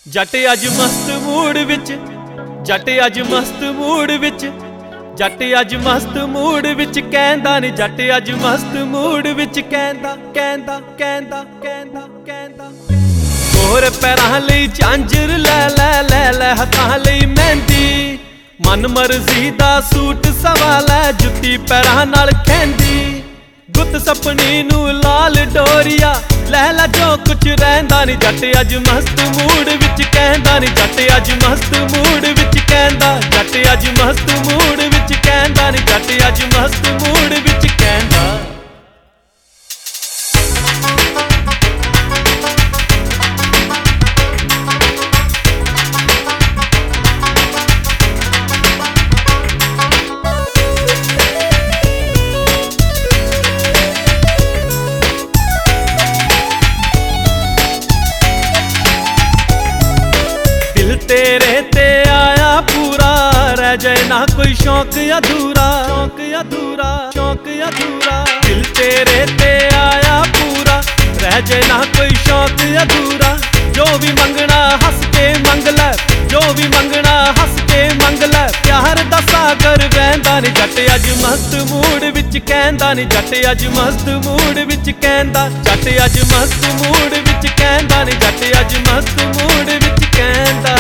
ਜੱਟ ਅੱਜ ਮਸਤ ਮੂਡ ਵਿੱਚ, ਜੱਟ ਅੱਜ ਮਸਤ ਮੂਡ ਵਿੱਚ, ਜੱਟ ਅੱਜ ਮਸਤ ਮੂਡ ਵਿੱਚ ਕਹਿੰਦਾ ਨੀ, ਜੱਟ ਅੱਜ ਮਸਤ ਮੂਡ ਵਿੱਚ ਕਹਿੰਦਾ ਕਹਿੰਦਾ ਕਹਿੰਦਾ ਕਹਿੰਦਾ ਕਹਿੰਦਾ ਹੋਰ ਪੈਰਾਂ ਲਈ ਝਾਂਜਰ ਲੈ ਲੈ ਲੈ ਲੈ, ਹੱਥਾਂ ਲਈ ਮਹਿੰਦੀ, ਮਨ ਮਰਜ਼ੀ ਦਾ ਸੂਟ ਸਵਾ ਲੈ, ਜੁੱਤੀ ਪੈਰਾਂ ਨਾਲ ਖਹਿੰਦੀ, ਗੁੱਤ ਸਪਨੀ ਨੂੰ ਲਾਲ ਡੋਰੀਆ ਲੈ ਲੈ, ਜੋ ਕੁਛ ਰਹਿੰਦਾ ਨੀ, ਜੱਟ ਅੱਜ ਮਸਤ ਮੂਡ ਵਿੱਚ ਕਹਿੰਦਾ ਨੀ, ਜੱਟ ਅੱਜ ਮਸਤ ਮੂਡ ਵਿੱਚ ਕਹਿੰਦਾ, ਜੱਟ ਅੱਜ ਮਸਤ ਮੂਡ ਵਿੱਚ ਕਹਿੰਦਾ ਨੀ, ਜੱਟ ਅੱਜ ਮਸਤ ਮੂਡ ਵਿੱਚ ਕਹਿੰਦਾ। तेरे ते आया पूरा, रह जाए ना कोई शौक अधूरा, शौक अधूरा, शौक अधूरा। दिल तेरे ते आया पूरा, रह जाए ना कोई शौक अधूरा। जो भी मंगना हंस के मंग लै, जो भी मंगना हंस के मंग लै, प्यार दा सागर बहंदा नी, जट अज मस्त मूड विच कहंदा नी, जट अज मस्त मूड विच कहंदा, जट अज मस्त मूड विच कहंदा नी, जट अज मस्त मूड विच कहंदा।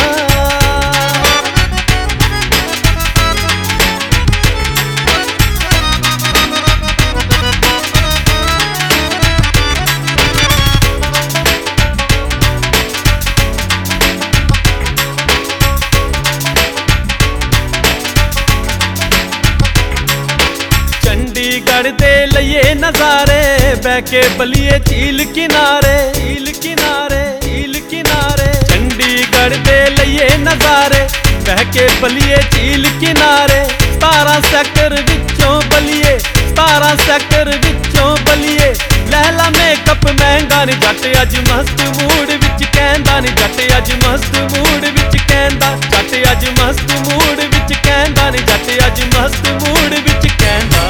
चंडीगढ़ दे लइए नजारे, बह के बलिए झील किनारे, झील किनारे, झील किनारे। चंडीगढ़ दे लइए नजारे, बह के बलिए झील किनारे। 17 सैक्टर विचों बलिए, 17 सैक्टर विचों बलिए, लैला मेकअप महंगा नी, जट अज मस्त मूड विच कहंदा नी, जट अज मस्त मूड विच कहंदा, जट अज मस्त मूड विच कहंदा नी, जट अज मस्त मूड विच कहंदा।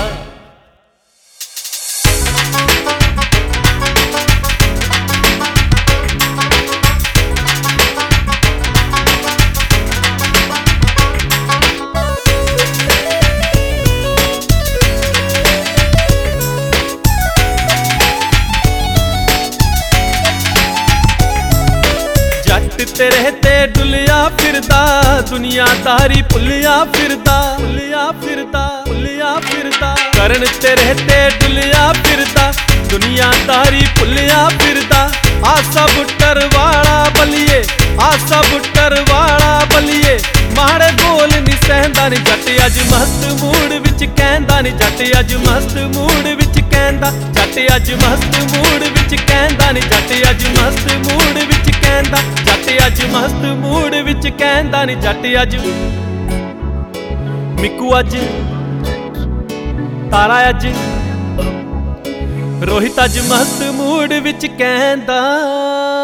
तेरे ते डुलिया फिरदा, दुनियादारी भुलिया फिरदा, भुलिया फिरदा, भुलिया फिरदा। करन तेरे ते डुलिया फिरदा, दुनियादारी भुलिया फिरदा। आसा बुट्टर वाला बलिए, आसा बुट्टर वाला बलिए, माड़े बोल नी सहंदा नी, जट अज मस्त मूड विच कहंदा नी, जट अज मस्त मूड विच कहंदा, जट अज मस्त मूड विच कहंदा नी, जट अज मस्त मूड विच कहंदा, जट अज मस्त मूड विच कहंदा नी, जट अज। मिक्कू अज, तारा अज, रोहित अज मस्त मूड विच कहंदा।